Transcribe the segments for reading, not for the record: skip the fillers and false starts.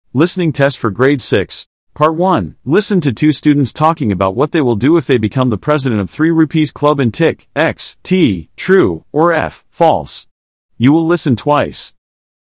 Listening test for grade 6. Part 1. Listen to two students talking about what they will do if they become the president of 3 Rupees Club and tick X, T, true, or F, false. You will listen twice.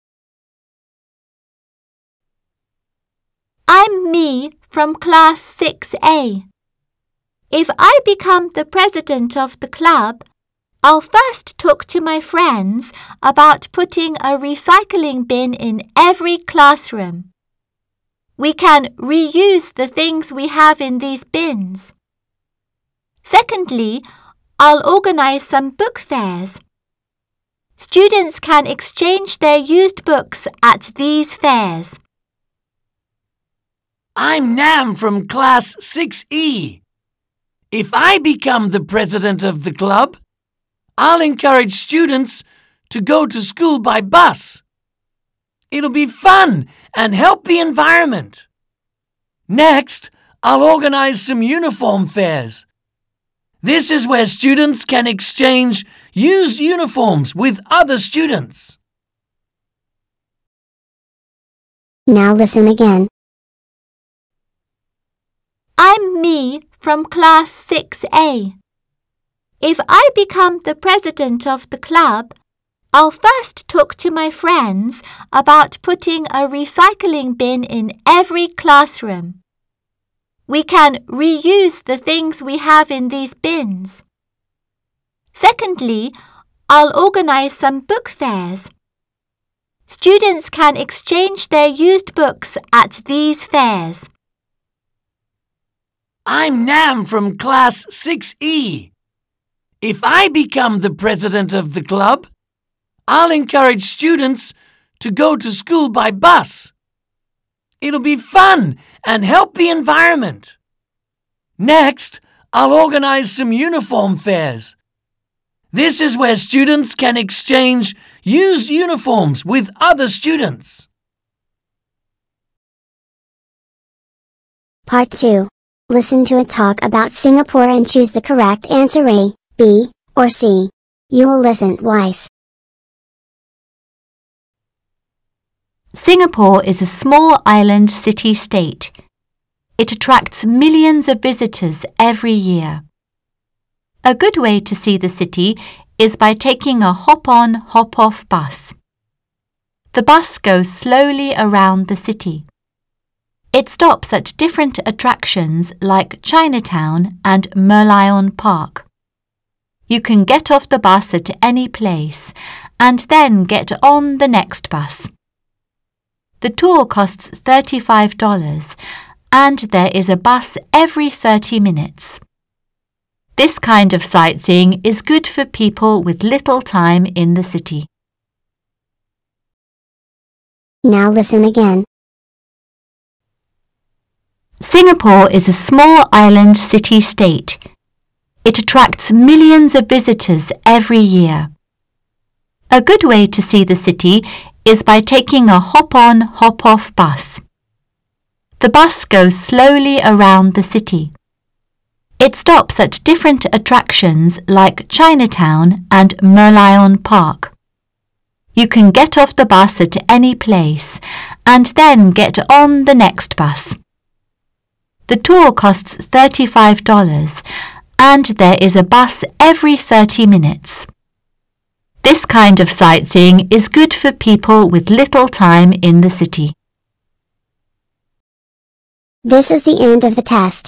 I'm me from class 6A. If I become the president of the club, I'll first talk to my friends about putting a recycling bin in every classroom. We can reuse the things we have in these bins. Secondly, I'll organize some book fairs. Students can exchange their used books at these fairs. I'm Nam from class 6E. If I become the president of the club, I'll encourage students to go to school by bus. It'll be fun and help the environment. Next, I'll organize some uniform fairs. This is where students can exchange used uniforms with other students. Now listen again. I'm me from class 6A. If I become the president of the club, I'll first talk to my friends about putting a recycling bin in every classroom. We can reuse the things we have in these bins. Secondly, I'll organize some book fairs. Students can exchange their used books at these fairs. I'm Nam from class 6E. If I become the president of the club, I'll encourage students to go to school by bus. It'll be fun and help the environment. Next, I'll organize some uniform fairs. This is where students can exchange used uniforms with other students. Part 2. Listen to a talk about Singapore and choose the correct answer A, B, or C. You will listen twice. Singapore is a small island city-state. It attracts millions of visitors every year. A good way to see the city is by taking a hop-on, hop-off bus. The bus goes slowly around the city. It stops at different attractions like Chinatown and Merlion Park. You can get off the bus at any place and then get on the next bus. The tour costs $35 and there is a bus every 30 minutes. This kind of sightseeing is good for people with little time in the city. Now listen again. Singapore is a small island city-state. It attracts millions of visitors every year. A good way to see the city is by taking a hop-on, hop-off bus. The bus goes slowly around the city. It stops at different attractions like Chinatown and Merlion Park. You can get off the bus at any place and then get on the next bus. The tour costs $35 and there is a bus every 30 minutes. This kind of sightseeing is good for people with little time in the city. This is the end of the test.